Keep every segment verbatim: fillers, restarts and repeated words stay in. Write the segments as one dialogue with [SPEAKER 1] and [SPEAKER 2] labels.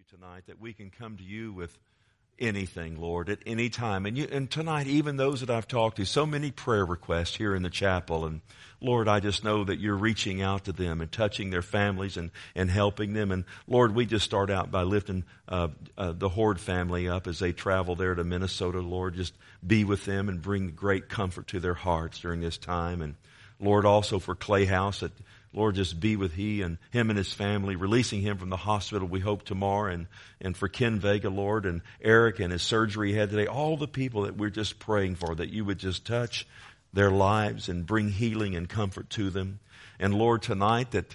[SPEAKER 1] tonight that we can come to you with anything, Lord, at any time. And, you, and tonight, even those that I've talked to, so many prayer requests here in the chapel. And Lord, I just know that you're reaching out to them and touching their families and, and helping them. And Lord, we just start out by lifting uh, uh, the Horde family up as they travel there to Minnesota. Lord, just be with them and bring great comfort to their hearts during this time. And Lord, also for Clay House, that Lord, just be with he and him and his family, releasing him from the hospital, we hope, tomorrow. And, and for Ken Vega, Lord, and Eric and his surgery he had today, all the people that we're just praying for, that you would just touch their lives and bring healing and comfort to them. And Lord, tonight that,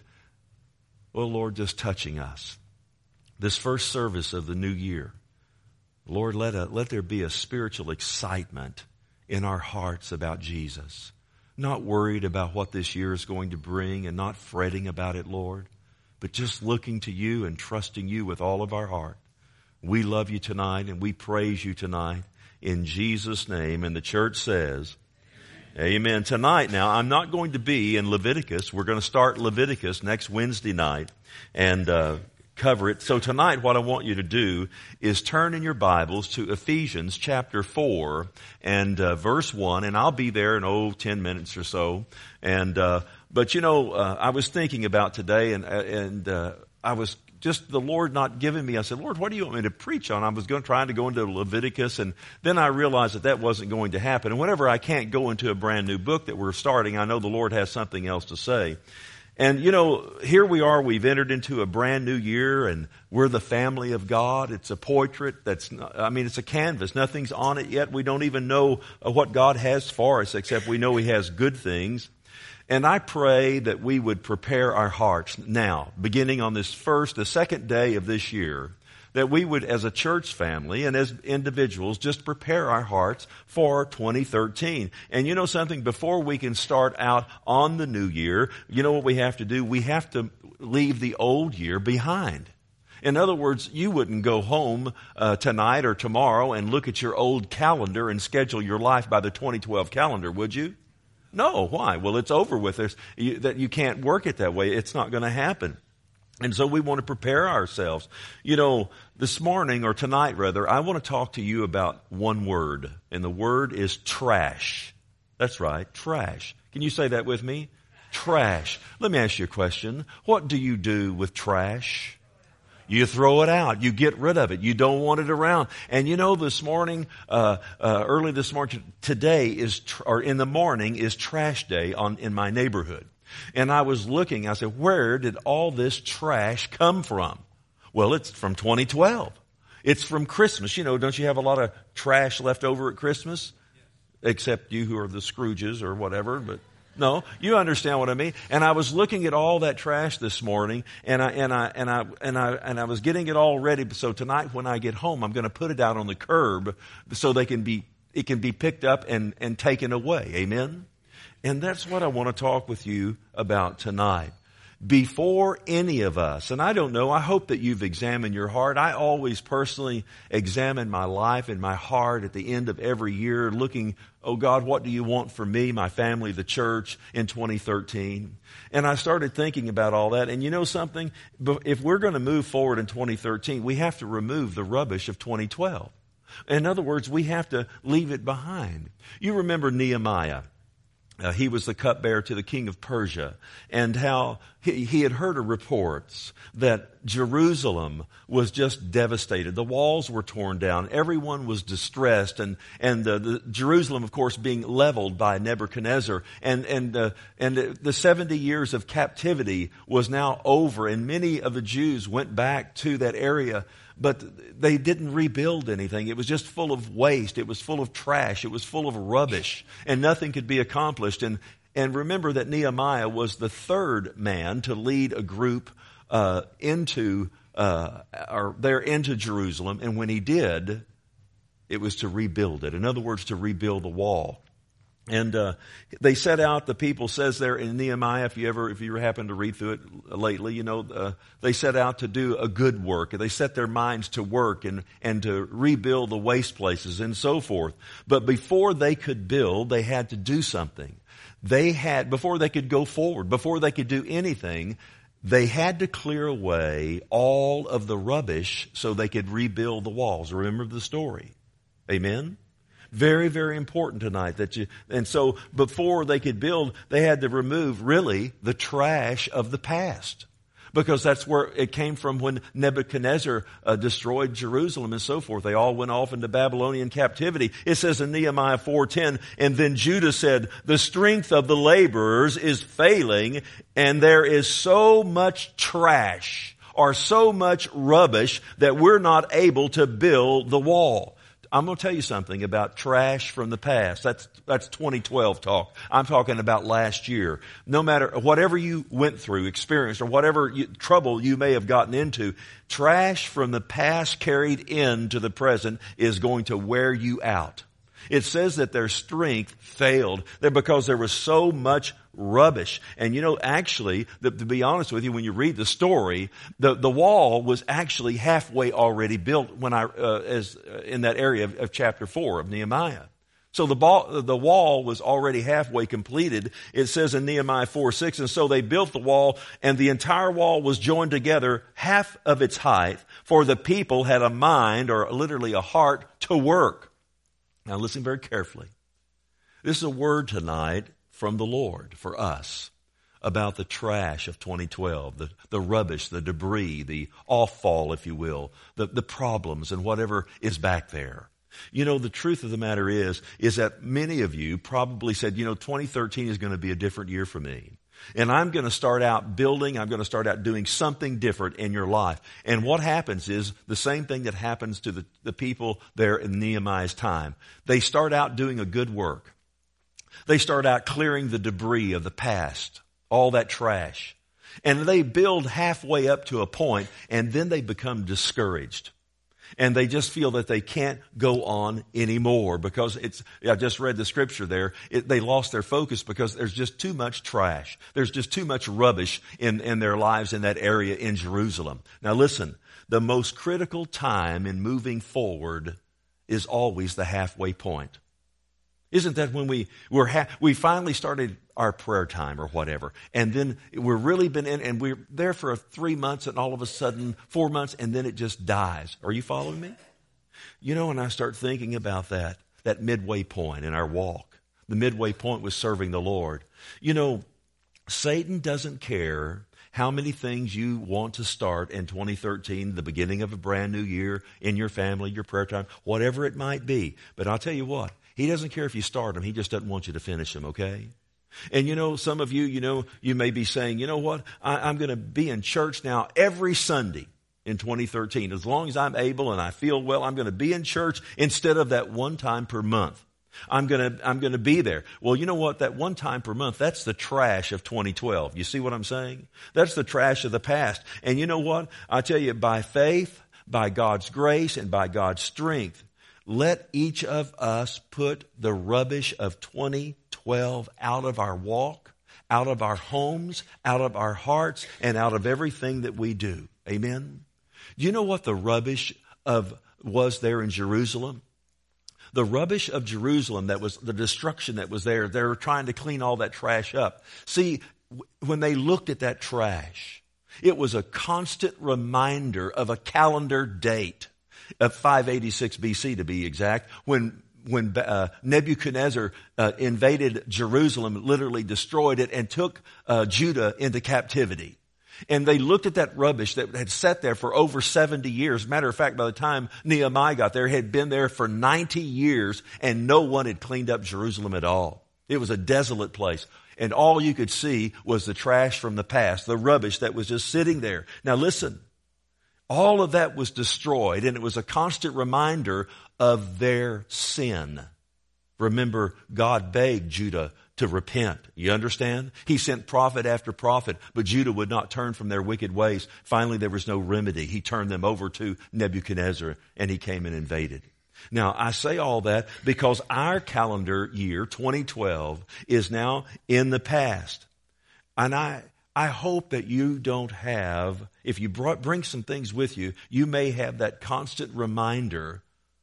[SPEAKER 1] well, Lord, just touching us. This first service of the new year, Lord, let, a, let there be a spiritual excitement in our hearts about Jesus. Not worried about what this year is going to bring and not fretting about it, Lord, but just looking to you and trusting you with all of our heart. We love you tonight and we praise you tonight in Jesus' name. And the church says, Amen. Amen. Tonight now, I'm not going to be in Leviticus. We're going to start Leviticus next Wednesday night and uh cover it. So tonight what I want you to do is turn in your Bibles to Ephesians chapter four and uh, verse one, and I'll be there in, oh, ten minutes or so. And, uh, but you know, uh, I was thinking about today and, and, uh, I was just the Lord not giving me, I said, Lord, what do you want me to preach on? I was going trying to go into Leviticus, and then I realized that that wasn't going to happen. And whenever I can't go into a brand new book that we're starting, I know the Lord has something else to say. And, you know, here we are, we've entered into a brand new year, and we're the family of God. It's a portrait that's, not, I mean, it's a canvas. Nothing's on it yet. We don't even know what God has for us, except we know He has good things. And I pray that we would prepare our hearts now, beginning on this first, the second day of this year, that we would, as a church family and as individuals, just prepare our hearts for twenty thirteen. And you know something? Before we can start out on the new year, you know what we have to do? We have to leave the old year behind. In other words, you wouldn't go home uh, tonight or tomorrow and look at your old calendar and schedule your life by the twenty twelve calendar, would you? No. Why? Well, it's over with. There's, you, that you can't work it that way. It's not going to happen. And so we want to prepare ourselves. You know, this morning, or tonight rather, I want to talk to you about one word. And the word is trash. That's right, trash. Can you say that with me? Trash. Let me ask you a question. What do you do with trash? You throw it out. You get rid of it. You don't want it around. And you know, this morning, uh, uh, early this morning, today is, tr- or in the morning is trash day on, in my neighborhood. And I was looking, I said, where did all this trash come from? Well, it's from twenty twelve. It's from Christmas. You know, don't you have a lot of trash left over at Christmas? Yes. Except you who are the Scrooges or whatever, but no, you understand what I mean. And I was looking at all that trash this morning, and I, and I, and I, and I, and I was getting it all ready. So tonight when I get home, I'm going to put it out on the curb so they can be, it can be picked up and, and taken away. Amen? And that's what I want to talk with you about tonight. Before any of us, and I don't know, I hope that you've examined your heart. I always personally examine my life and my heart at the end of every year, looking, oh God, what do you want for me, my family, the church in twenty thirteen? And I started thinking about all that. And you know something? If we're going to move forward in twenty thirteen, we have to remove the rubbish of twenty twelve. In other words, we have to leave it behind. You remember Nehemiah. Uh, he was the cupbearer to the king of Persia, and how he, he had heard of reports that Jerusalem was just devastated. The walls were torn down. Everyone was distressed, and and uh, the Jerusalem, of course, being leveled by Nebuchadnezzar, and and uh, and the seventy years of captivity was now over, and many of the Jews went back to that area. But they didn't rebuild anything. It was just full of waste. It was full of trash. It was full of rubbish. And nothing could be accomplished. And and remember that Nehemiah was the third man to lead a group uh, into uh, or there into Jerusalem. And when he did, it was to rebuild it. In other words, to rebuild the wall. And uh, they set out, the people says there in Nehemiah, if you ever, if you happen to read through it lately, you know, uh, they set out to do a good work. They set their minds to work and, and to rebuild the waste places and so forth. But before they could build, they had to do something. They had, before they could go forward, before they could do anything, they had to clear away all of the rubbish so they could rebuild the walls. Remember the story. Amen? Very, very important tonight that you, and so before they could build, they had to remove really the trash of the past. Because that's where it came from when Nebuchadnezzar uh, destroyed Jerusalem and so forth. They all went off into Babylonian captivity. It says in Nehemiah four ten, and then Judah said, the strength of the laborers is failing, and there is so much trash or so much rubbish that we're not able to build the wall. I'm going to tell you something about trash from the past. That's, that's twenty twelve talk. I'm talking about last year. No matter whatever you went through, experienced, or whatever you, trouble you may have gotten into, trash from the past carried into the present is going to wear you out. It says that their strength failed because there was so much rubbish. And you know, actually, the, to be honest with you, when you read the story, the, the wall was actually halfway already built when I, uh, as uh, in that area of, of chapter four of Nehemiah. So the, ball, the wall was already halfway completed. It says in Nehemiah four six, and so they built the wall, and the entire wall was joined together half of its height, for the people had a mind, or literally a heart, to work. Now listen very carefully. This is a word tonight from the Lord for us about the trash of twenty twelve, the, the rubbish, the debris, the off-fall, if you will, the, the problems and whatever is back there. You know, the truth of the matter is, is that many of you probably said, you know, twenty thirteen is going to be a different year for me. And I'm going to start out building, I'm going to start out doing something different in your life. And what happens is the same thing that happens to the, the people there in Nehemiah's time. They start out doing a good work. They start out clearing the debris of the past, all that trash. And they build halfway up to a point, and then they become discouraged. And they just feel that they can't go on anymore because it's, I just read the scripture there, it, they lost their focus because there's just too much trash. There's just too much rubbish in, in their lives in that area in Jerusalem. Now listen, the most critical time in moving forward is always the halfway point. Isn't that when we we're ha- we finally started our prayer time or whatever, and then we're really been in, and we're there for three months, and all of a sudden four months, and then it just dies. Are you following me? You know, and I start thinking about that that midway point in our walk. The midway point was serving the Lord. You know, Satan doesn't care how many things you want to start in twenty thirteen, the beginning of a brand new year, in your family, your prayer time, whatever it might be. But I'll tell you what. He doesn't care if you start them. He just doesn't want you to finish them, okay? And you know, some of you, you know, you may be saying, you know what? I, I'm going to be in church now every Sunday in twenty thirteen. As long as I'm able and I feel well, I'm going to be in church instead of that one time per month. I'm going to, I'm going to be there. Well, you know what? That one time per month, that's the trash of twenty twelve. You see what I'm saying? That's the trash of the past. And you know what? I tell you, by faith, by God's grace, and by God's strength, let each of us put the rubbish of twenty twelve out of our walk, out of our homes, out of our hearts, and out of everything that we do. Amen? Do you know what the rubbish of was there in Jerusalem? The rubbish of Jerusalem, that was the destruction that was there, they were trying to clean all that trash up. See, when they looked at that trash, it was a constant reminder of a calendar date. Of five eighty-six B C to be exact, when when uh, Nebuchadnezzar uh, invaded Jerusalem, literally destroyed it, and took uh, Judah into captivity. And they looked at that rubbish that had sat there for over seventy years. Matter of fact, by the time Nehemiah got there, it had been there for ninety years, and no one had cleaned up Jerusalem at all. It was a desolate place. And all you could see was the trash from the past, the rubbish that was just sitting there. Now listen. All of that was destroyed, and it was a constant reminder of their sin. Remember, God begged Judah to repent. You understand? He sent prophet after prophet, but Judah would not turn from their wicked ways. Finally, there was no remedy. He turned them over to Nebuchadnezzar, and he came and invaded. Now, I say all that because our calendar year, twenty twelve, is now in the past. And I... I hope that you don't have, if you brought, bring some things with you, you may have that constant reminder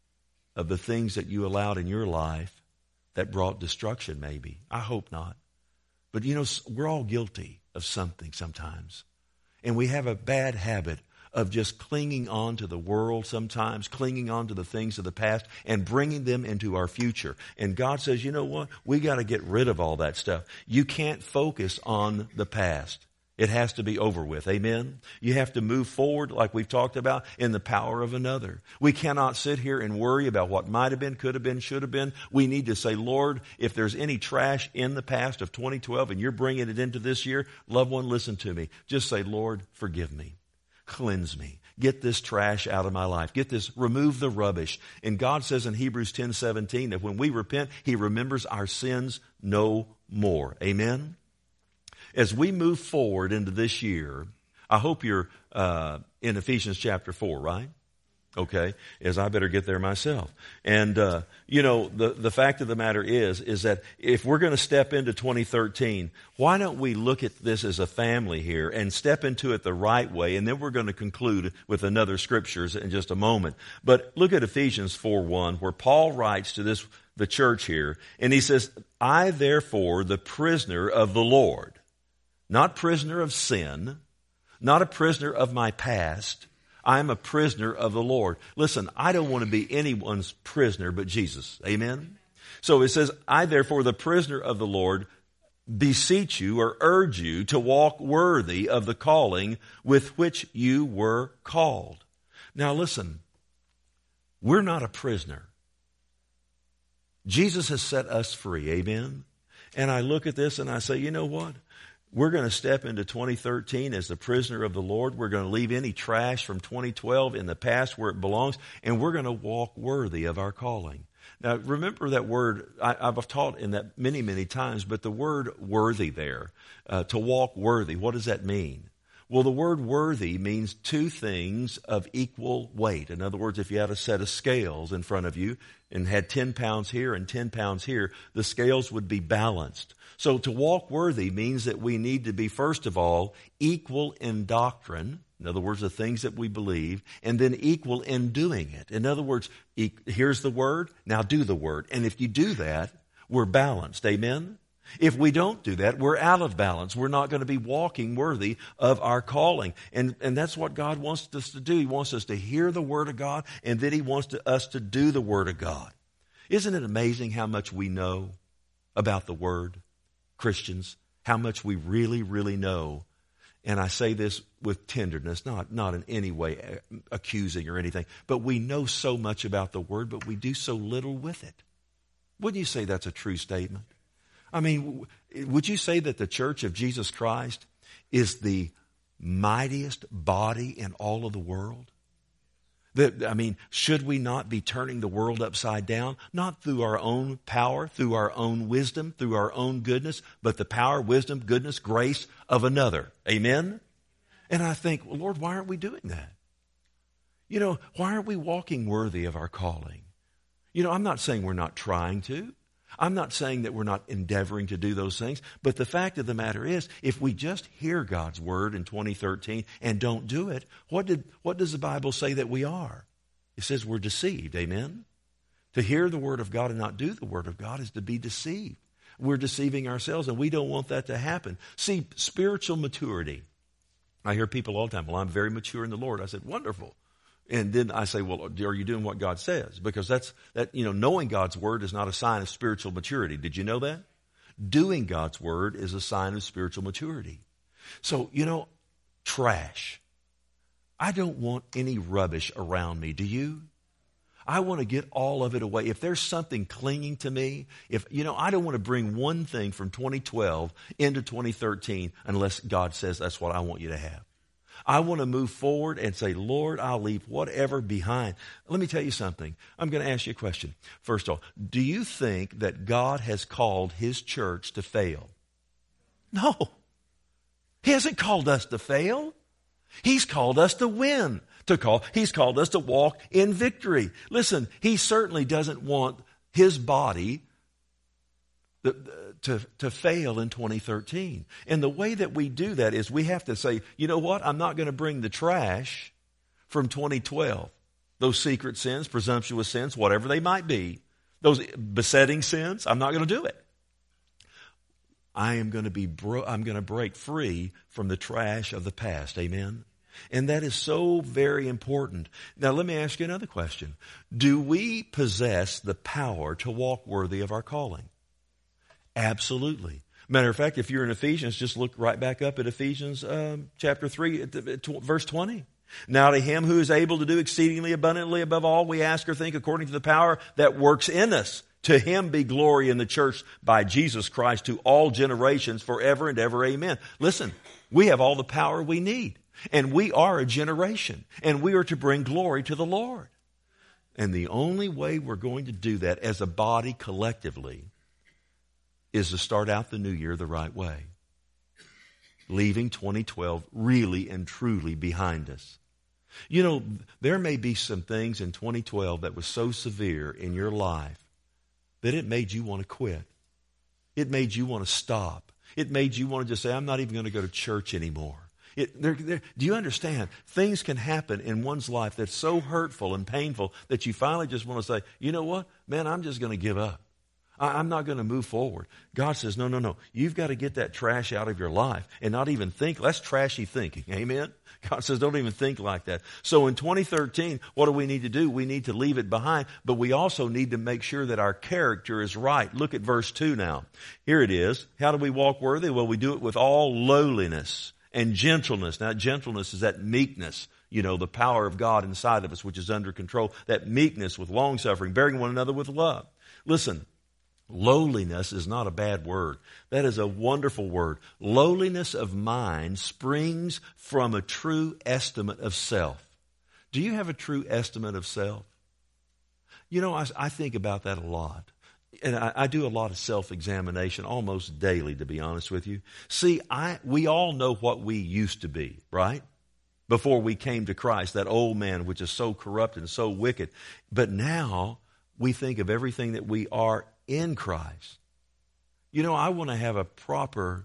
[SPEAKER 1] of the things that you allowed in your life that brought destruction maybe. I hope not. But you know, we're all guilty of something sometimes. And we have a bad habit of just clinging on to the world sometimes, clinging on to the things of the past and bringing them into our future. And God says, you know what? We got to get rid of all that stuff. You can't focus on the past. It has to be over with. Amen? You have to move forward, like we've talked about, in the power of another. We cannot sit here and worry about what might have been, could have been, should have been. We need to say, Lord, if there's any trash in the past of twenty twelve and you're bringing it into this year, loved one, listen to me. Just say, Lord, forgive me. Cleanse me. Get this trash out of my life. Get this, remove the rubbish. And God says in Hebrews ten seventeen that when we repent, He remembers our sins no more. Amen? As we move forward into this year, I hope you're uh, in Ephesians chapter four, right? Okay, as I better get there myself. And, uh, you know, the, the fact of the matter is, is that if we're going to step into twenty thirteen, why don't we look at this as a family here and step into it the right way? And then we're going to conclude with another scriptures in just a moment. But look at Ephesians four one, where Paul writes to this, the church here, and he says, I therefore, the prisoner of the Lord, not prisoner of sin, not a prisoner of my past, I'm a prisoner of the Lord. Listen, I don't want to be anyone's prisoner but Jesus. Amen? So it says, I therefore, the prisoner of the Lord, beseech you or urge you to walk worthy of the calling with which you were called. Now listen, we're not a prisoner. Jesus has set us free. Amen? And I look at this and I say, you know what? We're going to step into twenty thirteen as the prisoner of the Lord. We're going to leave any trash from twenty twelve in the past where it belongs, and we're going to walk worthy of our calling. Now, remember that word, I, I've taught in that many, many times, but the word worthy there, uh, to walk worthy, what does that mean? Well, the word worthy means two things of equal weight. In other words, if you had a set of scales in front of you and had ten pounds here and ten pounds here, the scales would be balanced. So to walk worthy means that we need to be, first of all, equal in doctrine. In other words, the things that we believe, and then equal in doing it. In other words, e- here's the word, now do the word. And if you do that, we're balanced. Amen? If we don't do that, we're out of balance. We're not going to be walking worthy of our calling. And, and that's what God wants us to do. He wants us to hear the Word of God, and then He wants to, us to do the Word of God. Isn't it amazing how much we know about the Word? Christians, how much we really, really know. And I say this with tenderness, not, not in any way accusing or anything, but we know so much about the Word, but we do so little with it. Wouldn't you say that's a true statement? I mean, would you say that the Church of Jesus Christ is the mightiest body in all of the world? That, I mean, should we not be turning the world upside down? Not through our own power, through our own wisdom, through our own goodness, but the power, wisdom, goodness, grace of another. Amen? And I think, well, Lord, why aren't we doing that? You know, why aren't we walking worthy of our calling? You know, I'm not saying we're not trying to. I'm not saying that we're not endeavoring to do those things, but the fact of the matter is, if we just hear God's Word in twenty thirteen and don't do it, what did what does the Bible say that we are? It says we're deceived, amen? To hear the Word of God and not do the Word of God is to be deceived. We're deceiving ourselves, and we don't want that to happen. See, spiritual maturity. I hear people all the time, well, I'm very mature in the Lord. I said, wonderful. And then I say, well, are you doing what God says? Because that's, that, you know, knowing God's Word is not a sign of spiritual maturity. Did you know that? Doing God's Word is a sign of spiritual maturity. So, you know, trash. I don't want any rubbish around me. Do you? I want to get all of it away. If there's something clinging to me, if, you know, I don't want to bring one thing from twenty twelve into twenty thirteen unless God says that's what I want you to have. I want to move forward and say, Lord, I'll leave whatever behind. Let me tell you something. I'm going to ask you a question. First of all, do you think that God has called His church to fail? No. He hasn't called us to fail. He's called us to win. To call. He's called us to walk in victory. Listen, He certainly doesn't want His body The, to, to fail in twenty thirteen. And the way that we do that is we have to say, you know what? I'm not going to bring the trash from twenty twelve. Those secret sins, presumptuous sins, whatever they might be. Those besetting sins, I'm not going to do it. I am going to be, bro- I'm going to break free from the trash of the past. Amen? And that is so very important. Now, let me ask you another question. Do we possess the power to walk worthy of our calling? Absolutely. Matter of fact, if you're in Ephesians, just look right back up at Ephesians um, chapter three, verse twenty. Now to him who is able to do exceedingly abundantly above all we ask or think according to the power that works in us. To him be glory in the church by Jesus Christ to all generations forever and ever. Amen. Listen, we have all the power we need. And we are a generation. And we are to bring glory to the Lord. And the only way we're going to do that as a body collectively is to start out the new year the right way. Leaving twenty twelve really and truly behind us. You know, there may be some things in twenty twelve that was so severe in your life that it made you want to quit. It made you want to stop. It made you want to just say, I'm not even going to go to church anymore. It, they're, they're, do you understand? Things can happen in one's life that's so hurtful and painful that you finally just want to say, you know what? Man, I'm just going to give up. I, I'm not going to move forward. God says, no, no, no. You've got to get that trash out of your life and not even think. That's trashy thinking. Amen? God says, don't even think like that. So in twenty thirteen, what do we need to do? We need to leave it behind, but we also need to make sure that our character is right. Look at verse two now. Here it is. How do we walk worthy? Well, we do it with all lowliness and gentleness. Now, gentleness is that meekness, you know, the power of God inside of us, which is under control. That meekness with long suffering, bearing one another with love. Listen, lowliness is not a bad word. That is a wonderful word. Lowliness of mind springs from a true estimate of self. Do you have a true estimate of self? You know, I, I think about that a lot. And I, I do a lot of self-examination almost daily, to be honest with you. See, I we all know what we used to be, right? Before we came to Christ, that old man which is so corrupt and so wicked. But now we think of everything that we are in Christ. You know, I want to have a proper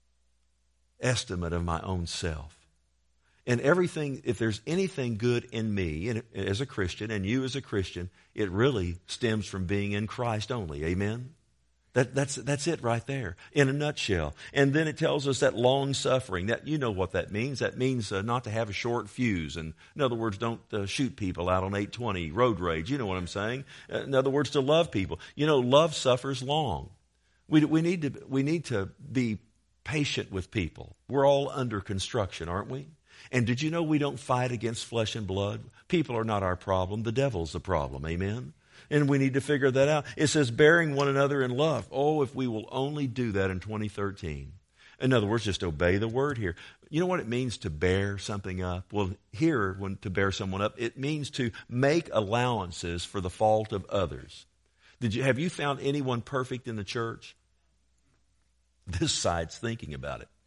[SPEAKER 1] estimate of my own self. And everything, if there's anything good in me and as a Christian and you as a Christian, it really stems from being in Christ only. Amen? That, that's, that's it right there in a nutshell. And then it tells us that long suffering, that you know what that means. That means uh, not to have a short fuse. And in other words, don't uh, shoot people out on eight twenty road rage. You know what I'm saying? Uh, in other words, to love people. You know, love suffers long. We, we, need to, we need to be patient with people. We're all under construction, aren't we? And did you know we don't fight against flesh and blood? People are not our problem. The devil's the problem. Amen? And we need to figure that out. It says bearing one another in love. Oh, if we will only do that in twenty thirteen. In other words, just obey the word here. You know what it means to bear something up? Well, here, when to bear someone up, it means to make allowances for the fault of others. Did you have you found anyone perfect in the church? This side's thinking about it.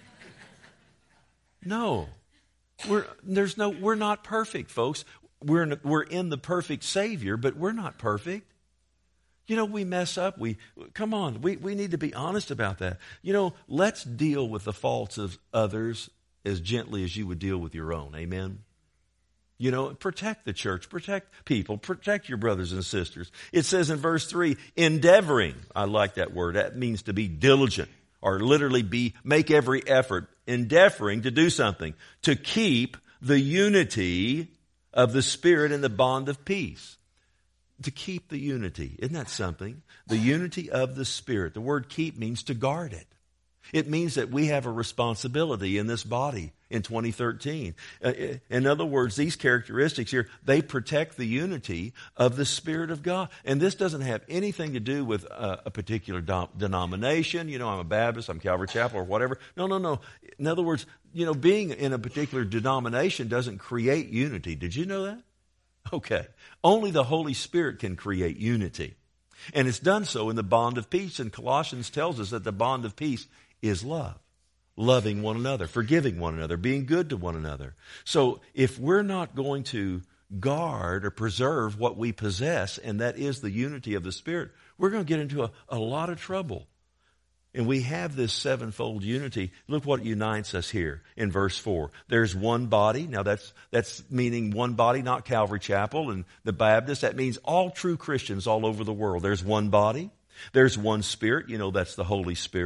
[SPEAKER 1] No. We're, there's no, we're not perfect, folks. We're in, we're in the perfect Savior, but we're not perfect. You know, we mess up. We come on, we, we need to be honest about that. You know, let's deal with the faults of others as gently as you would deal with your own. Amen? You know, protect the church, protect people, protect your brothers and sisters. It says in verse three, endeavoring. I like that word. That means to be diligent. Or literally be, make every effort, endeavoring to do something, to keep the unity of the Spirit in the bond of peace. To keep the unity. Isn't that something? The unity of the Spirit. The word keep means to guard it. It means that we have a responsibility in this body in twenty thirteen. Uh, in other words, these characteristics here, they protect the unity of the Spirit of God. And this doesn't have anything to do with uh, a particular do- denomination. You know, I'm a Baptist, I'm Calvary Chapel or whatever. No, no, no. In other words, you know, being in a particular denomination doesn't create unity. Did you know that? Okay. Only the Holy Spirit can create unity. And it's done so in the bond of peace. And Colossians tells us that the bond of peace is love. Loving one another, forgiving one another, being good to one another. So if we're not going to guard or preserve what we possess, and that is the unity of the Spirit, we're going to get into a, a lot of trouble. And we have this sevenfold unity. Look what unites us here in verse four. There's one body. Now that's, that's meaning one body, not Calvary Chapel and the Baptist. That means all true Christians all over the world. There's one body. There's one Spirit. You know, that's the Holy Spirit.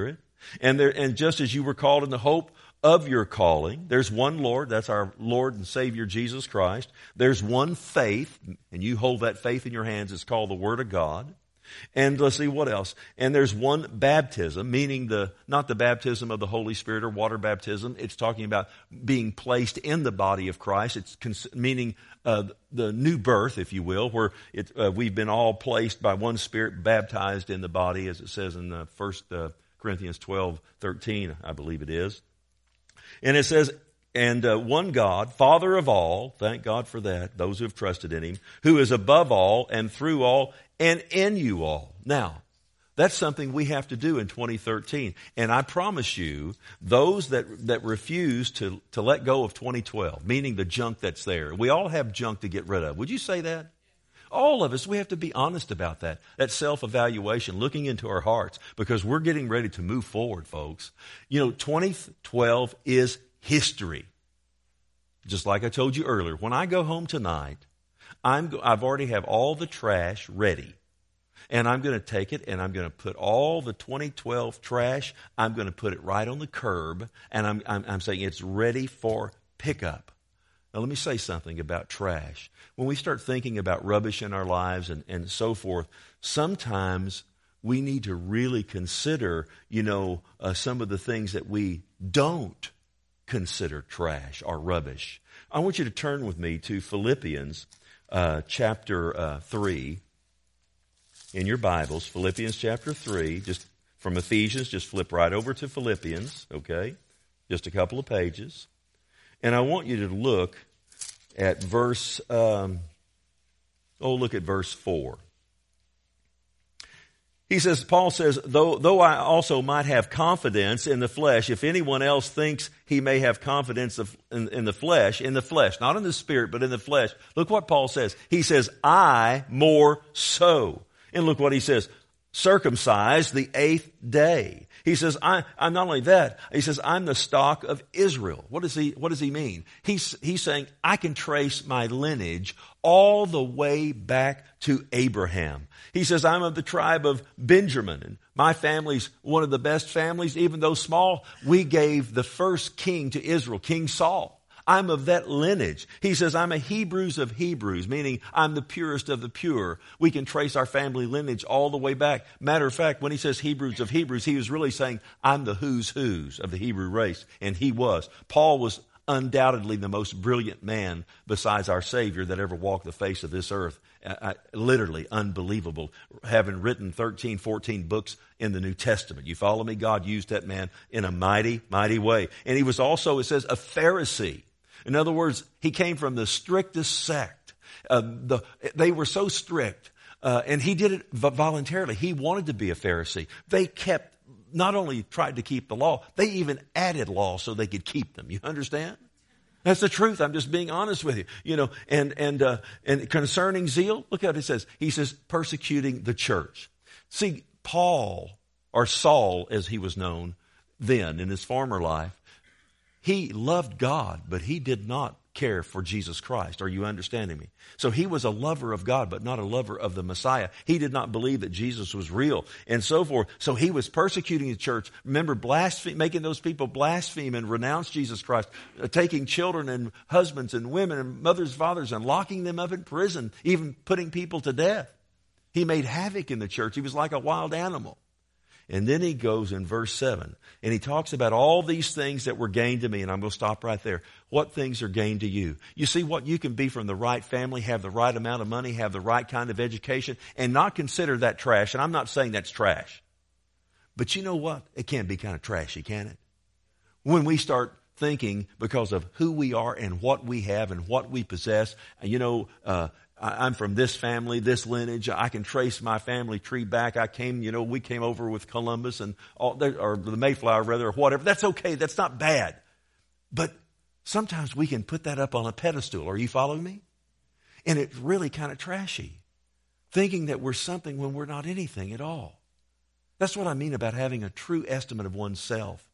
[SPEAKER 1] And there, and just as you were called in the hope of your calling, there's one Lord, that's our Lord and Savior Jesus Christ. There's one faith, and you hold that faith in your hands. It's called the Word of God. And let's see what else. And there's one baptism, meaning the not the baptism of the Holy Spirit or water baptism. It's talking about being placed in the body of Christ. It's cons- meaning uh, the new birth, if you will, where it, uh, we've been all placed by one Spirit, baptized in the body, as it says in uh, First uh, Corinthians twelve thirteen, I believe it is. And it says, and uh, one God, Father of all, thank God for that, those who have trusted in Him, who is above all and through all and in you all. Now, that's something we have to do in twenty thirteen. And I promise you, those that, that refuse to, to let go of twenty twelve, meaning the junk that's there, we all have junk to get rid of. Would you say that? All of us, we have to be honest about that. That self-evaluation, looking into our hearts, because we're getting ready to move forward, folks. You know, twenty twelve is history. Just like I told you earlier, when I go home tonight, I'm, I've already have all the trash ready. And I'm going to take it and I'm going to put all the twenty twelve trash, I'm going to put it right on the curb, and I'm, I'm, I'm saying it's ready for pickup. Now, let me say something about trash. When we start thinking about rubbish in our lives and, and so forth, sometimes we need to really consider, you know, uh, some of the things that we don't consider trash or rubbish. I want you to turn with me to Philippians uh, chapter uh, three in your Bibles. Philippians chapter three, just from Ephesians, just flip right over to Philippians, okay? Just a couple of pages. And I want you to look at verse, um, oh, look at verse four. He says, Paul says, though, though I also might have confidence in the flesh, if anyone else thinks he may have confidence of, in, in the flesh, in the flesh, not in the spirit, but in the flesh. Look what Paul says. He says, I more so. And look what he says, circumcised the eighth day. He says, I, I'm not only that, he says, I'm the stock of Israel. What does he, what does he mean? He's, he's saying, I can trace my lineage all the way back to Abraham. He says, I'm of the tribe of Benjamin, and my family's one of the best families, even though small. We gave the first king to Israel, King Saul. I'm of that lineage. He says, I'm a Hebrews of Hebrews, meaning I'm the purest of the pure. We can trace our family lineage all the way back. Matter of fact, when he says Hebrews of Hebrews, he was really saying, I'm the who's who's of the Hebrew race. And he was. Paul was undoubtedly the most brilliant man besides our Savior that ever walked the face of this earth. I, I, literally unbelievable, having written thirteen, fourteen books in the New Testament. You follow me? God used that man in a mighty, mighty way. And he was also, it says, a Pharisee. In other words, he came from the strictest sect. Uh, the, they were so strict, uh, and he did it voluntarily. He wanted to be a Pharisee. They kept, not only tried to keep the law, they even added law so they could keep them. You understand? That's the truth. I'm just being honest with you. You know, and and uh, and concerning zeal, look at what it says. He says, persecuting the church. See, Paul, or Saul as he was known then in his former life, he loved God, but he did not care for Jesus Christ. Are you understanding me? So he was a lover of God, but not a lover of the Messiah. He did not believe that Jesus was real and so forth. So he was persecuting the church. Remember, blaspheme, making those people blaspheme and renounce Jesus Christ, uh, taking children and husbands and women and mothers, fathers, and locking them up in prison, even putting people to death. He made havoc in the church. He was like a wild animal. And then he goes in verse seven, and he talks about all these things that were gained to me, and I'm going to stop right there. What things are gained to you? You see what you can be from the right family, have the right amount of money, have the right kind of education, and not consider that trash. And I'm not saying that's trash. But you know what? It can be kind of trashy, can it? When we start thinking because of who we are and what we have and what we possess, you know, uh, I'm from this family, this lineage. I can trace my family tree back. I came, you know, we came over with Columbus and all, or the Mayflower rather, or whatever. That's okay. That's not bad. But sometimes we can put that up on a pedestal. Are you following me? And it's really kind of trashy, thinking that we're something when we're not anything at all. That's what I mean about having a true estimate of oneself.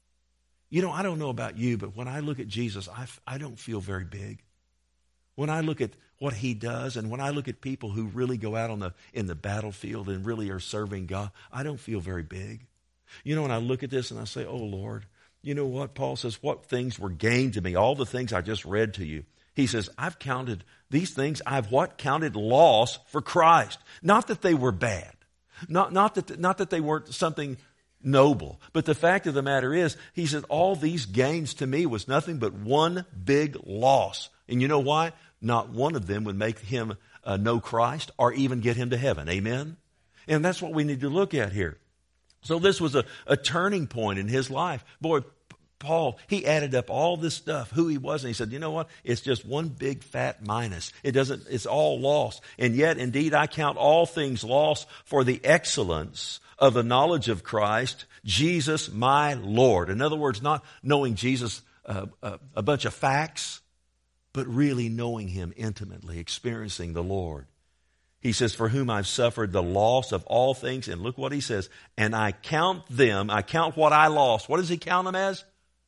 [SPEAKER 1] You know, I don't know about you, but when I look at Jesus, I, I don't feel very big. When I look at what he does, and when I look at people who really go out on the in the battlefield and really are serving God, I don't feel very big. You know, when I look at this and I say, oh, Lord, you know what? Paul says, what things were gained to me? All the things I just read to you. He says, I've counted these things. I've what? Counted loss for Christ. Not that they were bad. Not, not that, not that they weren't something noble. But the fact of the matter is, he said, all these gains to me was nothing but one big loss. And you know why? Not one of them would make him uh, know Christ or even get him to heaven. Amen? And that's what we need to look at here. So this was a, a turning point in his life. Boy, Paul, he added up all this stuff, who he was, and he said, you know what? It's just one big fat minus. It doesn't, it's all lost. And yet, indeed, I count all things lost for the excellence of the knowledge of Christ, Jesus, my Lord. In other words, not knowing Jesus, uh, uh, a bunch of facts, but really knowing him intimately, experiencing the Lord. He says, for whom I've suffered the loss of all things. And look what he says. And I count them, I count what I lost. What does he count them as?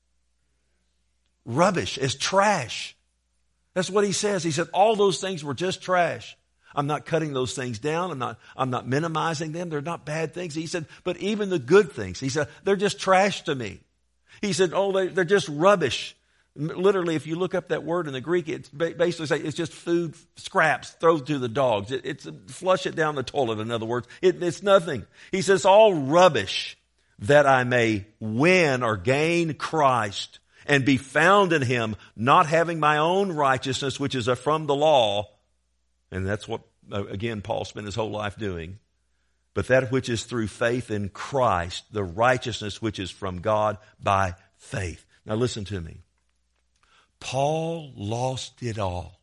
[SPEAKER 1] Rubbish, as trash. That's what he says. He said, all those things were just trash. I'm not cutting those things down. I'm not, I'm not minimizing them. They're not bad things. He said, but even the good things, he said, they're just trash to me. He said, oh, they, they're just rubbish. Literally, if you look up that word in the Greek, it's basically say it's just food scraps thrown to the dogs. It, it's flush it down the toilet, in other words. It, it's nothing. He says, all rubbish, that I may win or gain Christ and be found in him, not having my own righteousness, which is from the law. And that's what, again, Paul spent his whole life doing. But that which is through faith in Christ, the righteousness which is from God by faith. Now listen to me. Paul lost it all.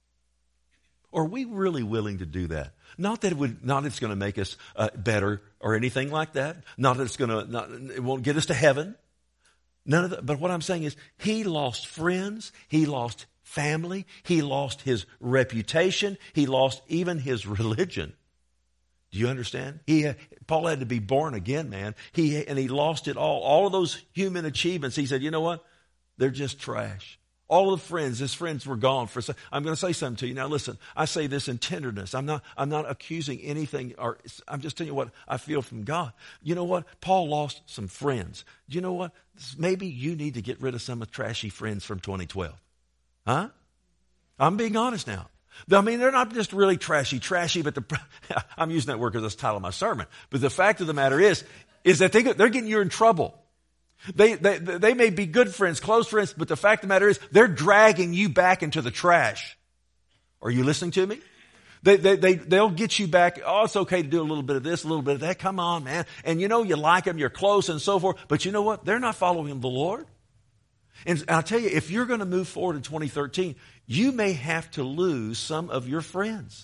[SPEAKER 1] Are we really willing to do that? Not that it would, not that it's going to make us uh, better or anything like that. Not that it's going to, not, it won't get us to heaven. None of that. But what I'm saying is, he lost friends. He lost family. He lost his reputation. He lost even his religion. Do you understand? He, Paul had to be born again, man. He, and he lost it all. All of those human achievements. He said, you know what? They're just trash. All of the friends, his friends were gone for. I'm going to say something to you. Now listen, I say this in tenderness. I'm not, I'm not accusing anything, or I'm just telling you what I feel from God. You know what? Paul lost some friends. Do you know what? Maybe you need to get rid of some of the trashy friends from twenty twelve. Huh? I'm being honest now. I mean, they're not just really trashy, trashy, but the, I'm using that word because that's the title of my sermon. But the fact of the matter is, is that they, they're getting you in trouble. They, they, they may be good friends, close friends, but the fact of the matter is, they're dragging you back into the trash. Are you listening to me? They, they, they, they'll get you back. Oh, it's okay to do a little bit of this, a little bit of that. Come on, man. And you know, you like them, you're close and so forth. But you know what? They're not following the Lord. And I'll tell you, if you're going to move forward in twenty thirteen, you may have to lose some of your friends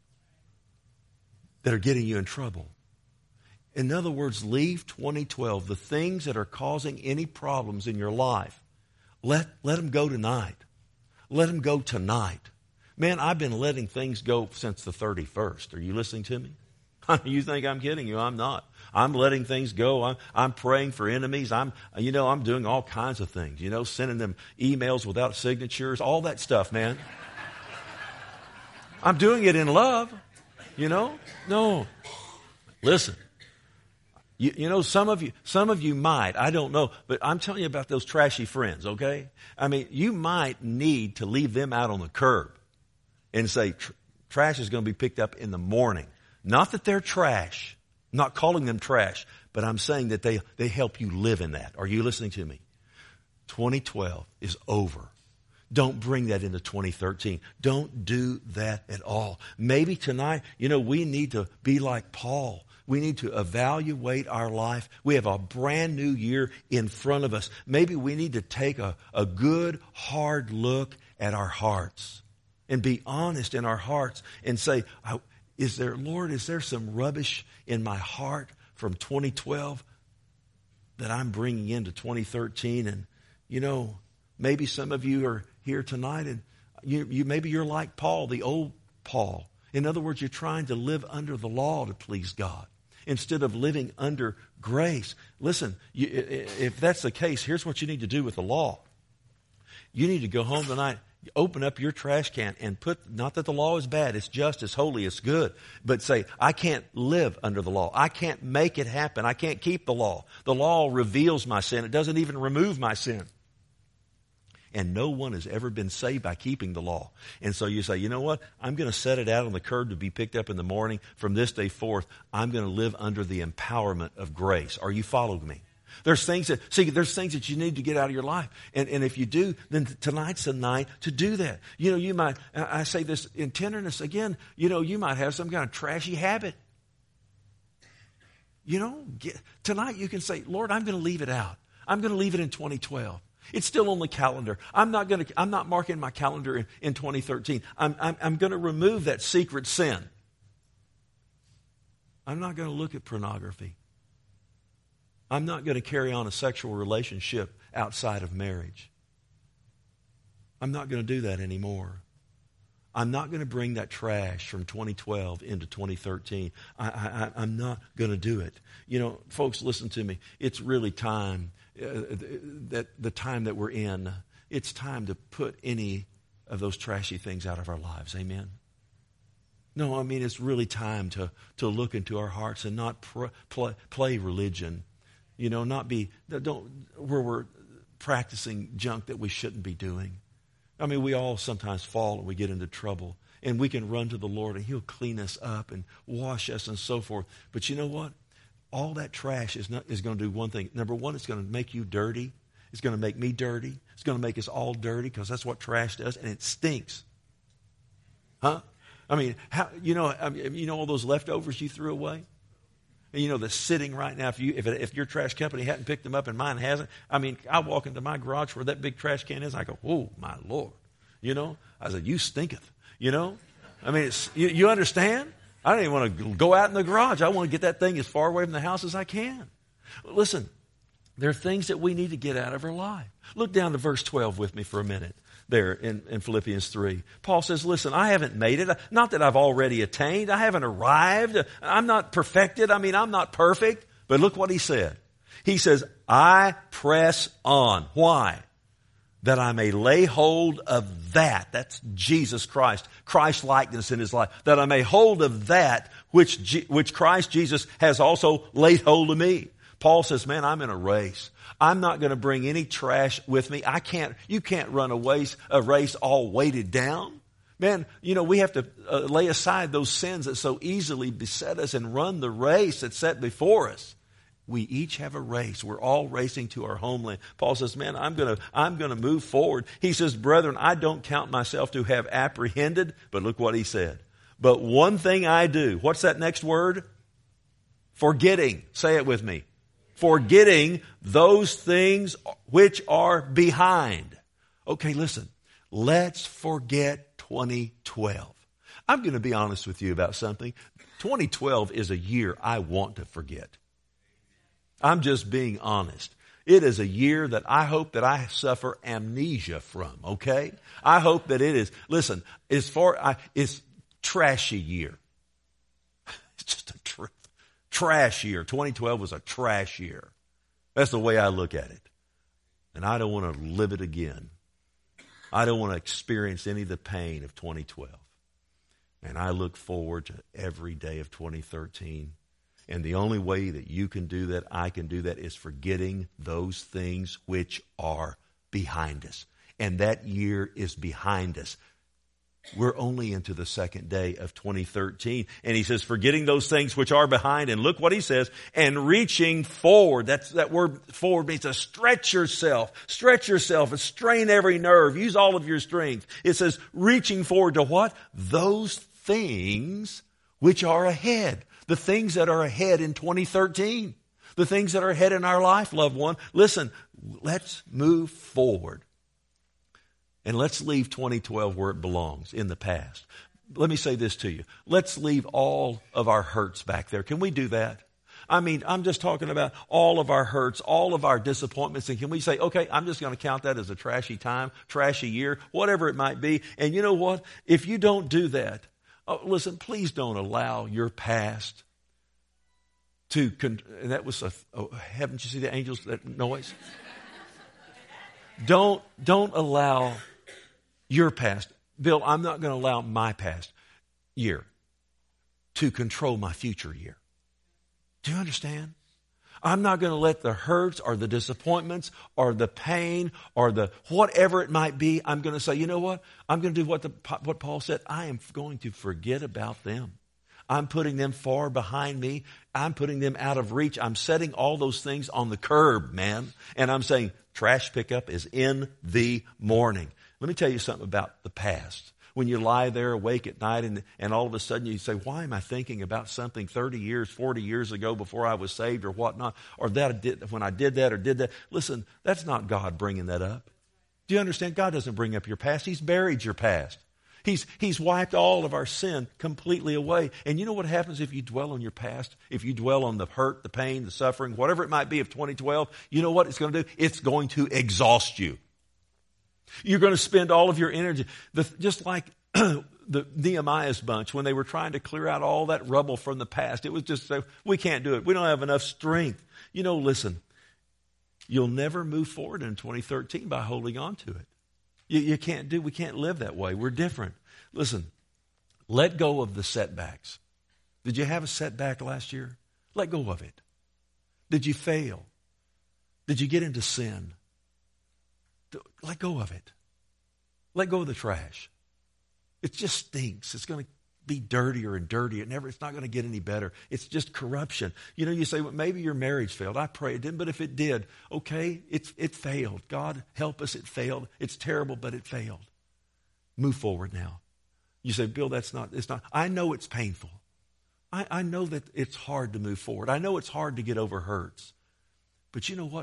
[SPEAKER 1] that are getting you in trouble. In other words, leave twenty twelve, the things that are causing any problems in your life, let, let them go tonight. Let them go tonight. Man, I've been letting things go since the thirty-first. Are you listening to me? You think I'm kidding you? I'm not. I'm letting things go. I'm, I'm praying for enemies. I'm, you know, I'm doing all kinds of things, you know, sending them emails without signatures, all that stuff, man. I'm doing it in love, you know? No. Listen. You, you know, some of you, some of you might, I don't know, but I'm telling you about those trashy friends, okay? I mean, you might need to leave them out on the curb and say, tr- trash is going to be picked up in the morning. Not that they're trash. I'm not calling them trash, but I'm saying that they, they help you live in that. Are you listening to me? twenty twelve is over. Don't bring that into twenty thirteen. Don't do that at all. Maybe tonight, you know, we need to be like Paul. We need to evaluate our life. We have a brand new year in front of us. Maybe we need to take a, a good, hard look at our hearts and be honest in our hearts and say, is there, Lord, is there some rubbish in my heart from twenty twelve that I'm bringing into twenty thirteen? And, you know, maybe some of you are here tonight and you, you maybe you're like Paul, the old Paul. In other words, you're trying to live under the law to please God instead of living under grace. Listen, you, if that's the case, here's what you need to do with the law. You need to go home tonight Open up your trash can and put, not that the law is bad, it's just, it's holy, it's good. But say, I can't live under the law. I can't make it happen. I can't keep the law. The law reveals my sin. It doesn't even remove my sin. And no one has ever been saved by keeping the law. And so you say, you know what? I'm going to set it out on the curb to be picked up in the morning. From this day forth, I'm going to live under the empowerment of grace. Are you following me? There's things that, see, there's things that you need to get out of your life. And, and if you do, then tonight's the night to do that. You know, you might, I say this in tenderness again, you know, you might have some kind of trashy habit. You know, get, tonight you can say, Lord, I'm going to leave it out. I'm going to leave it in twenty twelve. It's still on the calendar. I'm not going to, I'm not marking my calendar in, in twenty thirteen. I'm, I'm, I'm going to remove that secret sin. I'm not going to look at pornography. I'm not going to carry on a sexual relationship outside of marriage. I'm not going to do that anymore. I'm not going to bring that trash from twenty twelve into twenty thirteen. I, I, I'm not going to do it. You know, folks, listen to me. It's really time, uh, that the time that we're in, it's time to put any of those trashy things out of our lives. Amen? No, I mean, it's really time to, to look into our hearts and not pr- play, play religion. You know, not be, don't, where we're practicing junk that we shouldn't be doing. I mean, we all sometimes fall and we get into trouble. And we can run to the Lord and He'll clean us up and wash us and so forth. But you know what? All that trash is not is going to do one thing. Number one, it's going to make you dirty. It's going to make me dirty. It's going to make us all dirty because that's what trash does. And it stinks. Huh? I mean, how, you know, I mean, you know all those leftovers you threw away? And you know, they're sitting right now. If you, if, it, if your trash company hadn't picked them up and mine hasn't, I mean, I walk into my garage where that big trash can is. I go, oh my Lord, you know. I said, you stinketh, you know. I mean, it's, you, you understand? I don't even want to go out in the garage. I want to get that thing as far away from the house as I can. Listen, there are things that we need to get out of our life. Look down to verse twelve with me for a minute. There in, in Philippians three. Paul says, listen, I haven't made it. Not that I've already attained. I haven't arrived. I'm not perfected. I mean, I'm not perfect. But look what he said. He says, I press on. Why? That I may lay hold of that. That's Jesus Christ. Christ likeness in his life. That I may hold of that which, G- which Christ Jesus has also laid hold of me. Paul says, man, I'm in a race. I'm not going to bring any trash with me. I can't, you can't run a race, a race all weighted down. Man, you know, we have to uh, lay aside those sins that so easily beset us and run the race that's set before us. We each have a race. We're all racing to our homeland. Paul says, man, I'm going to, I'm going to move forward. He says, brethren, I don't count myself to have apprehended, but look what he said. But one thing I do. What's that next word? Forgetting. Say it with me. Forgetting those things which are behind. Okay, listen. Let's forget twenty twelve. I'm going to be honest with you about something. twenty twelve is a year I want to forget. I'm just being honest. It is a year that I hope that I suffer amnesia from, okay? I hope that it is, listen, as far, I, it's trashy year. It's just a truth. Trash year. twenty twelve was a trash year. That's the way I look at it. And I don't want to live it again. I don't want to experience any of the pain of twenty twelve. And I look forward to every day of twenty thirteen. And the only way that you can do that, I can do that, is forgetting those things which are behind us. And that year is behind us. We're only into the second day of twenty thirteen. And he says, forgetting those things which are behind. And look what he says. And reaching forward. That's, that word forward means to stretch yourself. Stretch yourself and strain every nerve. Use all of your strength. It says, reaching forward to what? Those things which are ahead. The things that are ahead in twenty thirteen. The things that are ahead in our life, loved one. Listen, let's move forward. And let's leave twenty twelve where it belongs, in the past. Let me say this to you. Let's leave all of our hurts back there. Can we do that? I mean, I'm just talking about all of our hurts, all of our disappointments. And can we say, okay, I'm just going to count that as a trashy time, trashy year, whatever it might be. And you know what? If you don't do that, oh, listen, please don't allow your past to, con- and that was a, oh, haven't you seen the angels, that noise? Don't, don't allow your past. Bill, I'm not going to allow my past year to control my future year. Do you understand? I'm not going to let the hurts or the disappointments or the pain or the whatever it might be. I'm going to say, you know what? I'm going to do what the what Paul said. I am going to forget about them. I'm putting them far behind me. I'm putting them out of reach. I'm setting all those things on the curb, man. And I'm saying trash pickup is in the morning. Let me tell you something about the past. When you lie there awake at night and, and all of a sudden you say, why am I thinking about something thirty years, forty years ago before I was saved or whatnot, or that I did, when I did that or did that? Listen, that's not God bringing that up. Do you understand? God doesn't bring up your past. He's buried your past. He's, he's wiped all of our sin completely away. And you know what happens if you dwell on your past? If you dwell on the hurt, the pain, the suffering, whatever it might be of twenty twelve, you know what it's going to do? It's going to exhaust you. You're going to spend all of your energy. The, just like the Nehemiah's bunch, when they were trying to clear out all that rubble from the past, it was just, so, we can't do it. We don't have enough strength. You know, listen, you'll never move forward in twenty thirteen by holding on to it. You, you can't do, we can't live that way. We're different. Listen, let go of the setbacks. Did you have a setback last year? Let go of it. Did you fail? Did you get into sin? Let go of it. Let go of the trash. It just stinks. It's going to be dirtier and dirtier. It never, it's not going to get any better. It's just corruption. You know, you say, well, maybe your marriage failed. I pray it didn't, but if it did, okay, it, it failed. God help us, it failed. It's terrible, but it failed. Move forward now. You say, Bill, that's not, it's not. I know it's painful. I, I know that it's hard to move forward. I know it's hard to get over hurts. But you know what?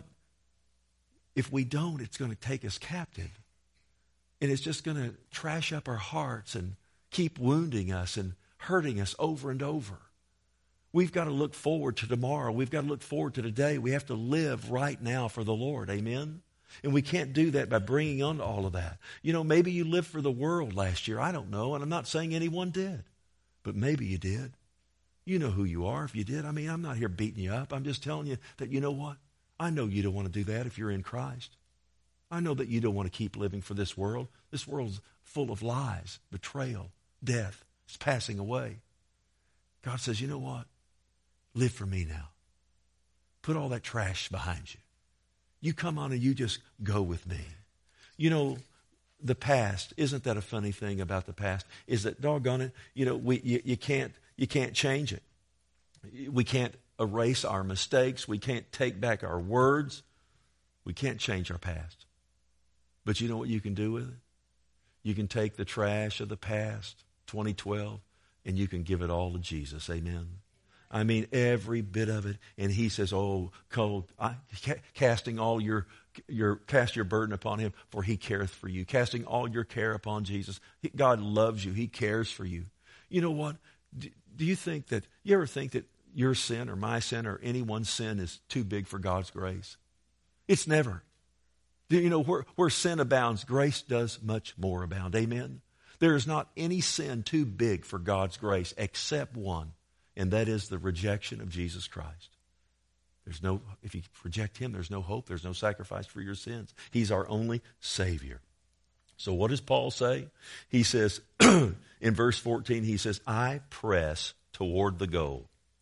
[SPEAKER 1] If we don't, it's going to take us captive. And it's just going to trash up our hearts and keep wounding us and hurting us over and over. We've got to look forward to tomorrow. We've got to look forward to today. We have to live right now for the Lord. Amen? And we can't do that by bringing on all of that. You know, maybe you lived for the world last year. I don't know, and I'm not saying anyone did. But maybe you did. You know who you are if you did. I mean, I'm not here beating you up. I'm just telling you that, you know what? I know you don't want to do that if you're in Christ. I know that you don't want to keep living for this world. This world's full of lies, betrayal, death. It's passing away. God says, you know what? Live for me now. Put all that trash behind you. You come on and you just go with me. You know, the past, isn't that a funny thing about the past? Is that, doggone it, you know, we you, you can't you can't change it. We can't erase our mistakes. We can't take back our words. We can't change our past. But you know what you can do with it? You can take the trash of the past, twenty twelve, and you can give it all to Jesus. Amen. I mean, every bit of it. And he says, oh, cold, I, casting all your, your, cast your burden upon him, for he careth for you. Casting all your care upon Jesus. He, God loves you. He cares for you. You know what? Do, do you think that, you ever think that your sin or my sin or anyone's sin is too big for God's grace? It's never. Do you know, where, where sin abounds, grace does much more abound. Amen? There is not any sin too big for God's grace except one. And that is the rejection of Jesus Christ. There's no, if you reject him, there's no hope. There's no sacrifice for your sins. He's our only Savior. So what does Paul say? He says, in verse fourteen, he says, I press toward the goal.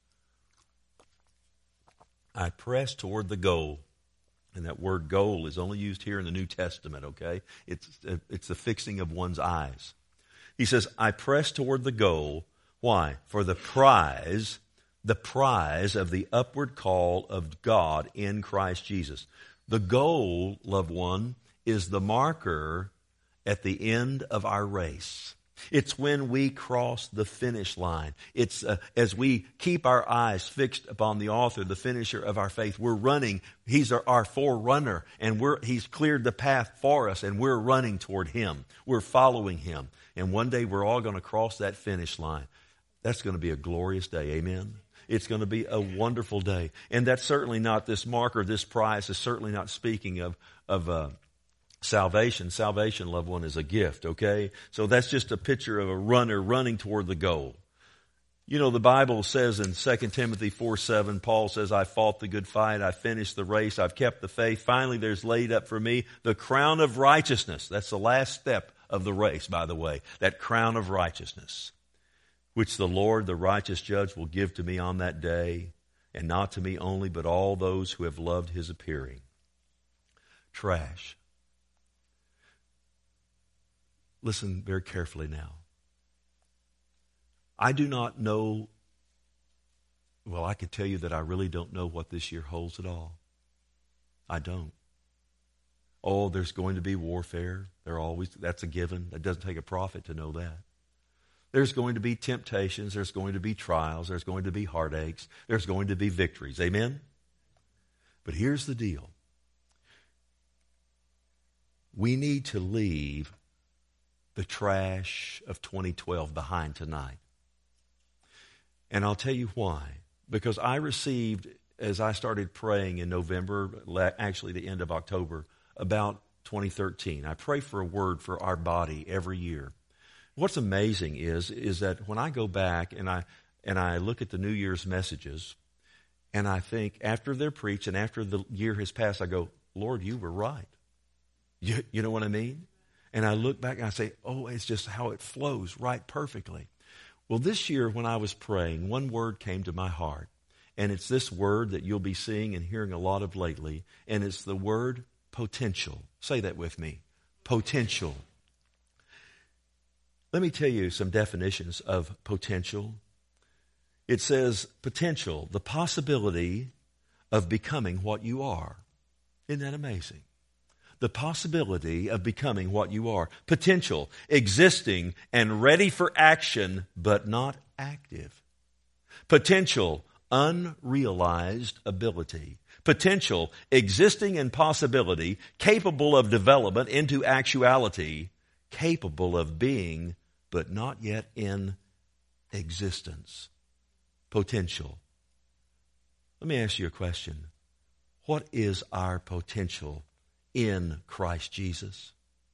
[SPEAKER 1] I press toward the goal. And that word goal is only used here in the New Testament, okay? It's, it's the fixing of one's eyes. He says, I press toward the goal. Why? For the prize, the prize of the upward call of God in Christ Jesus. The goal, loved one, is the marker at the end of our race. It's when we cross the finish line. It's uh, as we keep our eyes fixed upon the author, the finisher of our faith. We're running. He's our, our forerunner, and we're, he's cleared the path for us, and we're running toward him. We're following him. And one day we're all going to cross that finish line. That's going to be a glorious day. Amen? It's going to be a wonderful day. And that's certainly not this marker, this prize is certainly not speaking of, of uh, salvation. Salvation, loved one, is a gift, okay? So that's just a picture of a runner running toward the goal. You know, the Bible says in Second Timothy four seven, Paul says, I fought the good fight, I finished the race, I've kept the faith. Finally, there's laid up for me the crown of righteousness. That's the last step of the race, by the way, that crown of righteousness, which the Lord, the righteous judge, will give to me on that day, and not to me only, but all those who have loved his appearing. Trash. Listen very carefully now. I do not know, well, I can tell you that I really don't know what this year holds at all. I don't. Oh, there's going to be warfare. There always, that's a given. It doesn't take a prophet to know that. There's going to be temptations. There's going to be trials. There's going to be heartaches. There's going to be victories. Amen? But here's the deal. We need to leave the trash of twenty twelve behind tonight. And I'll tell you why. Because I received, as I started praying in November, actually the end of October, about twenty thirteen. I pray for a word for our body every year. What's amazing is, is that when I go back and I and I look at the New Year's messages, and I think after they're preached and after the year has passed, I go, Lord, you were right. You, you know what I mean? And I look back and I say, oh, it's just how it flows right perfectly. Well, this year when I was praying, one word came to my heart. And it's this word that you'll be seeing and hearing a lot of lately. And it's the word potential. Say that with me. Potential. Let me tell you some definitions of potential. It says potential, the possibility of becoming what you are. Isn't that amazing? The possibility of becoming what you are. Potential, existing and ready for action, but not active. Potential, unrealized ability. Potential, existing and possibility, capable of development into actuality, capable of being, but not yet in existence. Potential. Let me ask you a question. What is our potential in Christ Jesus?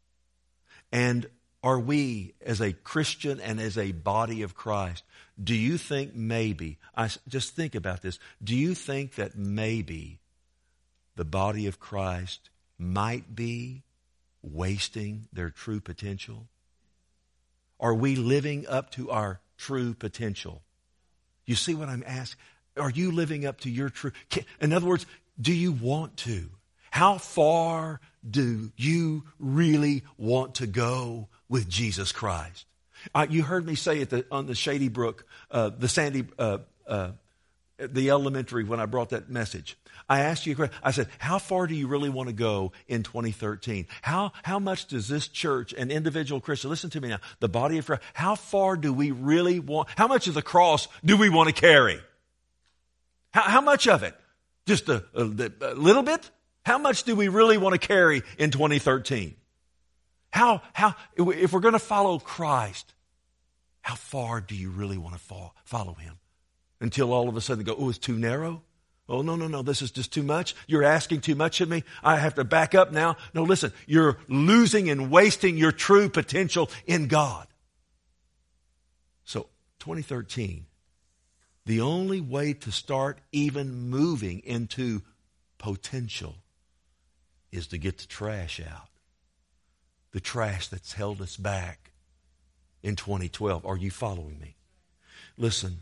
[SPEAKER 1] And are we, as a Christian and as a body of Christ, do you think maybe, I just think about this, do you think that maybe the body of Christ might be wasting their true potential? Are we living up to our true potential? You see what I'm asking? Are you living up to your true, in other words, do you want to? How far do you really want to go with Jesus Christ? Uh, you heard me say it the, on the Shady Brook, uh, the Sandy, uh, uh, the elementary when I brought that message. I asked you a question. I said, how far do you really want to go in twenty thirteen? How, how much does this church and individual Christian, listen to me now, the body of Christ, how far do we really want, how much of the cross do we want to carry? How, how much of it? Just a, a, a little bit? How much do we really want to carry in twenty thirteen? How, how, if we're going to follow Christ, how far do you really want to follow Him? Until all of a sudden go, oh, it's too narrow? Oh, no, no, no, this is just too much. You're asking too much of me. I have to back up now. No, listen, you're losing and wasting your true potential in God. So, twenty thirteen, the only way to start even moving into potential is to get the trash out. The trash that's held us back in twenty twelve. Are you following me? Listen,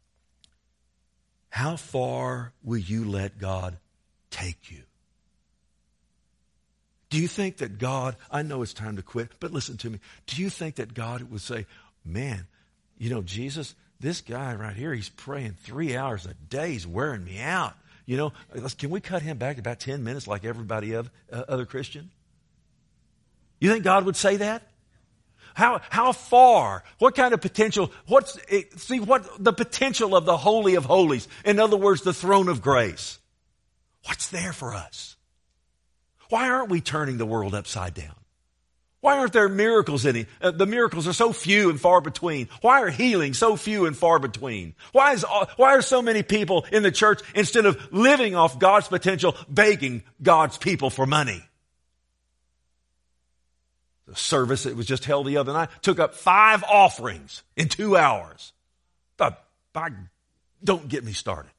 [SPEAKER 1] how far will you let God take you? Do you think that God, I know it's time to quit, but listen to me. Do you think that God would say, man, you know, Jesus, this guy right here, he's praying three hours a day. He's wearing me out. You know, can we cut him back to about ten minutes like everybody other, uh, other Christian? You think God would say that? How, how far? What kind of potential? What's, see what the potential of the Holy of Holies. In other words, the throne of grace. What's there for us? Why aren't we turning the world upside down? Why aren't there miracles in it? Uh, the miracles are so few and far between. Why are healings so few and far between? Why is, why are so many people in the church, instead of living off God's potential, begging God's people for money? The service that was just held the other night took up five offerings in two hours. But, by, don't get me started.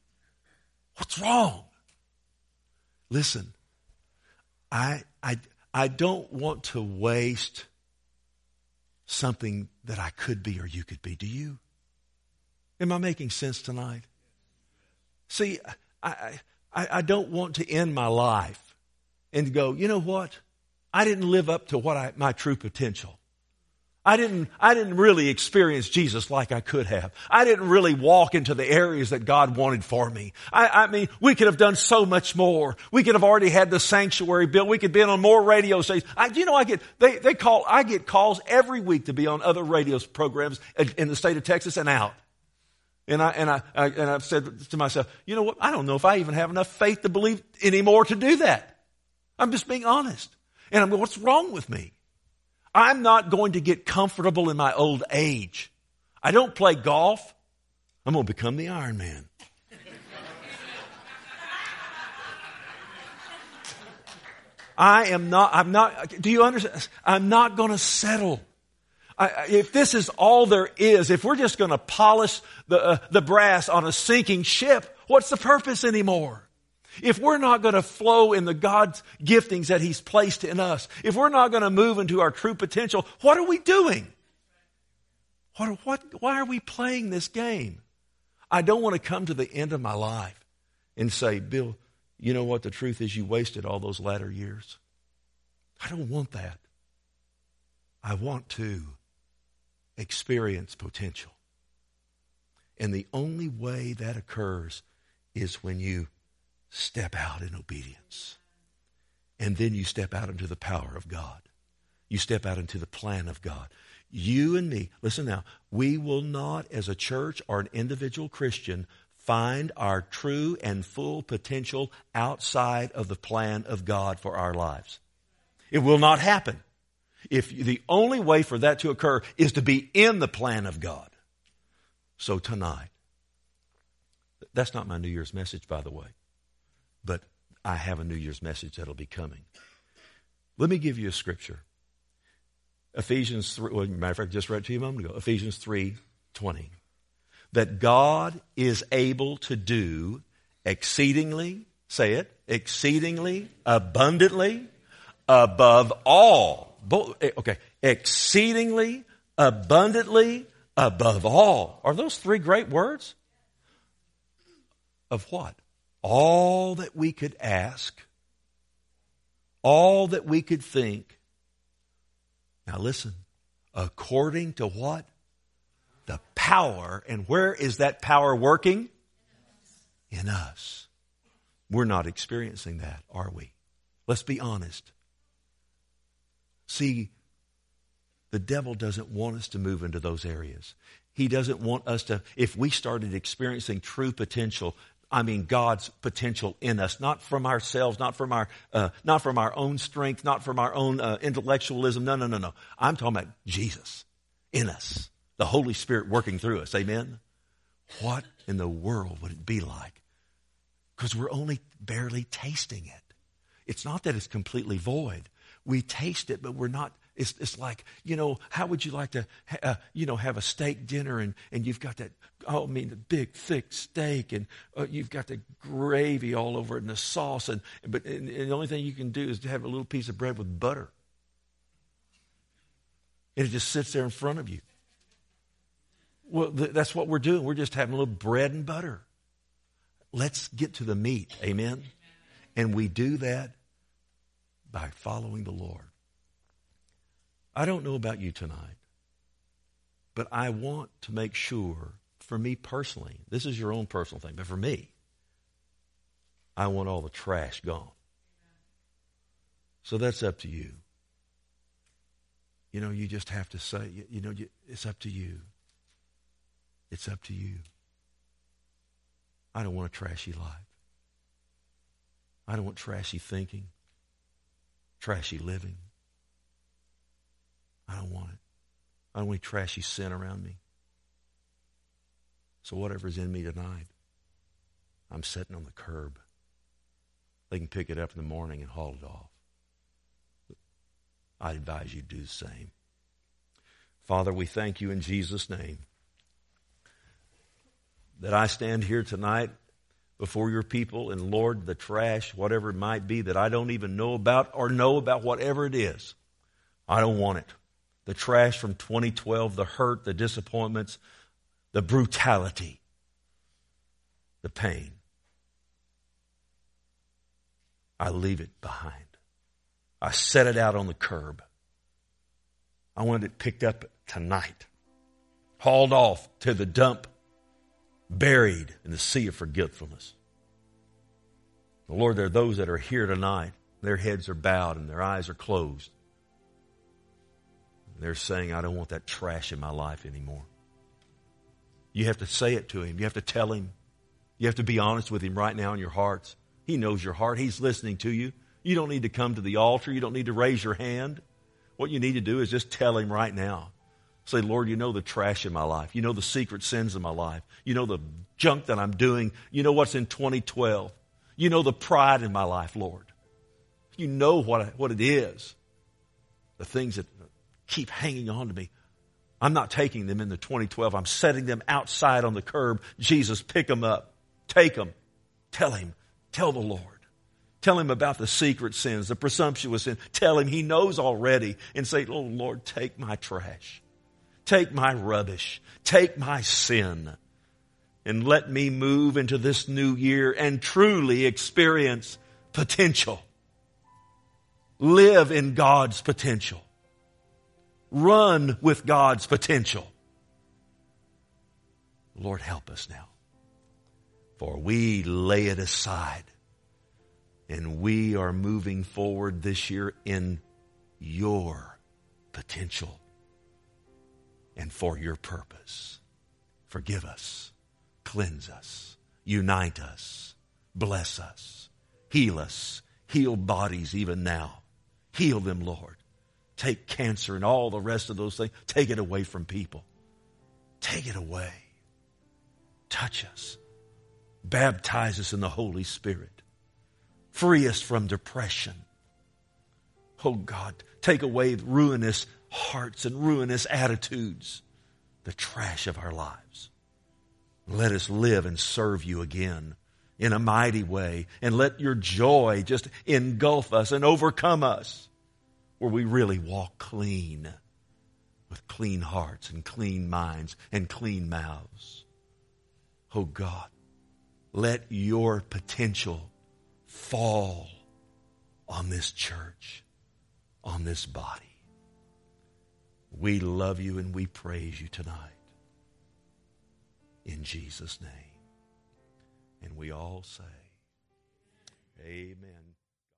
[SPEAKER 1] What's wrong? Listen, I, I, I don't want to waste something that I could be or you could be. Do you? Am I making sense tonight? See, I, I, I don't want to end my life and go, you know what? I didn't live up to what I, my true potential. I didn't, I didn't really experience Jesus like I could have. I didn't really walk into the areas that God wanted for me. I, I mean, we could have done so much more. We could have already had the sanctuary built. We could have been on more radio stations. I, you know, I get, they, they call, I get calls every week to be on other radio programs in the state of Texas and out. And I, and I, I, and I've said to myself, you know what? I don't know if I even have enough faith to believe anymore to do that. I'm just being honest. And I'm going, what's wrong with me? I'm not going to get comfortable in my old age. I don't play golf. I'm going to become the Iron Man. I am not, I'm not, do you understand? I'm not going to settle. I, if this is all there is, if we're just going to polish the, uh, the brass on a sinking ship, what's the purpose anymore? If we're not going to flow in the God's giftings that He's placed in us, if we're not going to move into our true potential, what are we doing? What, what, why are we playing this game? I don't want to come to the end of my life and say, Bill, you know what? The truth is you wasted all those latter years. I don't want that. I want to experience potential. And the only way that occurs is when you step out in obedience. And then you step out into the power of God. You step out into the plan of God. You and me, listen now, we will not as a church or an individual Christian find our true and full potential outside of the plan of God for our lives. It will not happen. If the only way for that to occur is to be in the plan of God. So tonight, that's not my New Year's message, by the way. But I have a New Year's message that'll be coming. Let me give you a scripture. Ephesians three, well, matter of fact, I just read it to you a moment ago. Ephesians three twenty. That God is able to do exceedingly, say it, exceedingly, abundantly, above all. Okay, exceedingly, abundantly, above all. Are those three great words? Of what? All that we could ask, all that we could think. Now listen, according to what? The power. And where is that power working? In us. We're not experiencing that, are we? Let's be honest. See, the devil doesn't want us to move into those areas. He doesn't want us to, if we started experiencing true potential, I mean God's potential in us, not from ourselves, not from our, uh, not from our own strength, not from our own uh, intellectualism. No, no, no, no. I'm talking about Jesus in us, the Holy Spirit working through us. Amen. What in the world would it be like? Because we're only barely tasting it. It's not that it's completely void. We taste it, but we're not. It's, it's like, you know, how would you like to, uh, you know, have a steak dinner and, and you've got that, oh, I mean, the big, thick steak and uh, you've got the gravy all over it and the sauce. And, but and, and the only thing you can do is to have a little piece of bread with butter. And it just sits there in front of you. Well, th- that's what we're doing. We're just having a little bread and butter. Let's get to the meat. Amen. And we do that by following the Lord. I don't know about you tonight, but I want to make sure, for me personally, this is your own personal thing, but for me, I want all the trash gone. So that's up to you. You know, you just have to say, you know, it's up to you. It's up to you. I don't want a trashy life. I don't want trashy thinking, trashy living. I don't want it. I don't want any trashy sin around me. So whatever's in me tonight, I'm sitting on the curb. They can pick it up in the morning and haul it off. I advise you to do the same. Father, we thank you in Jesus' name that I stand here tonight, before your people. And Lord, the trash, whatever it might be that I don't even know about or know about, whatever it is, I don't want it. The trash from twenty twelve, the hurt, the disappointments, the brutality, the pain. I leave it behind. I set it out on the curb. I wanted it picked up tonight, hauled off to the dump, buried in the sea of forgetfulness. Lord, there are those that are here tonight. Their heads are bowed and their eyes are closed. They're saying, I don't want that trash in my life anymore. You have to say it to Him. You have to tell Him. You have to be honest with Him right now in your hearts. He knows your heart. He's listening to you. You don't need to come to the altar. You don't need to raise your hand. What you need to do is just tell Him right now. Say, Lord, you know the trash in my life. You know the secret sins in my life. You know the junk that I'm doing. You know what's in twenty twelve. You know the pride in my life, Lord. You know what, what it is. The things that keep hanging on to me. I'm not taking them into twenty twelve. I'm setting them outside on the curb. Jesus, pick them up. Take them. Tell Him. Tell the Lord. Tell Him about the secret sins, the presumptuous sin. Tell Him He knows already. And say, oh, Lord, take my trash. Take my rubbish. Take my sin. And let me move into this new year and truly experience potential. Live in God's potential. Run with God's potential. Lord, help us now. For we lay it aside. And we are moving forward this year in your potential and for your purpose. Forgive us, cleanse us, unite us, bless us, heal us, heal bodies even now. Heal them, Lord. Take cancer and all the rest of those things. Take it away from people. Take it away. Touch us. Baptize us in the Holy Spirit. Free us from depression. Oh God, take away ruinous hearts and ruinous attitudes, the trash of our lives. Let us live and serve you again in a mighty way. And let your joy just engulf us and overcome us, where we really walk clean, with clean hearts and clean minds and clean mouths. Oh God, let your potential fall on this church, on this body. We love you and we praise you tonight. In Jesus' name. And we all say, amen.